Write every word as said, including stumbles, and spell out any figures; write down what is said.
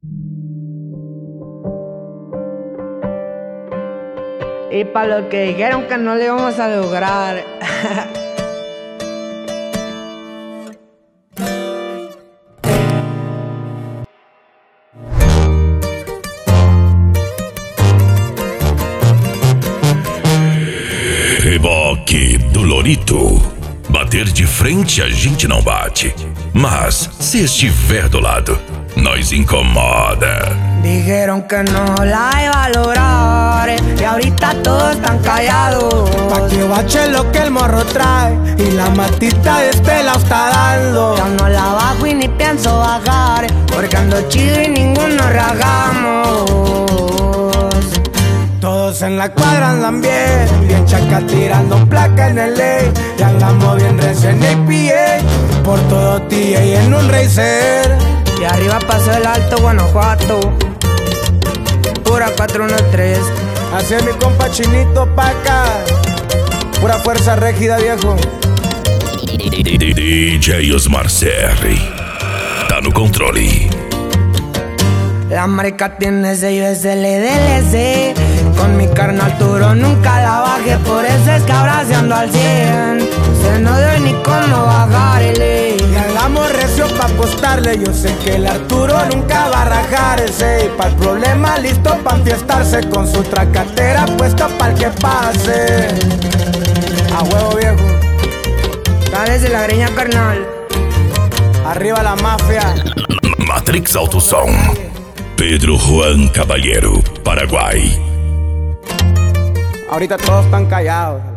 Y para los que dijeron que no lo íbamos a lograr. Reboque do Lorito. Bater de frente a gente não bate, mas se estiver do lado, nós incomoda. Dijeron que no la iba a lograr y ahorita todos están callados. Pa' que bache lo que el morro trae y la matita de este la está dando. Ya no la bajo y ni pienso bajar, porque ando chido y ninguno ragamos. Todos en la cuadra andan bien, bien chaca tirando placa en el ley. Y andamos bien recién en P A, por todo T A y en un racer. Y arriba pasó el Alto Guanajuato, pura cuatro uno tres. Así es mi compa Chinito pa' acá, pura fuerza rígida viejo. D J Osmar Serri tá no controle. La marca tiene sello S L D L C. Con mi carnal Turo nunca la bajé, por eso es que ahora se ando al cien. Se no doy ni cómo bajarle. Y andamos recio pa' apostarle. Yo sé que el Arturo nunca va a rajarse. Y pa' el problema listo pa' enfiestarse, con su tracatera puesta pa'l que pase. A huevo viejo. Dale de la greña, carnal. Arriba la mafia. Matrix Autosom. Pedro Juan Caballero, Paraguay. Ahorita todos están callados.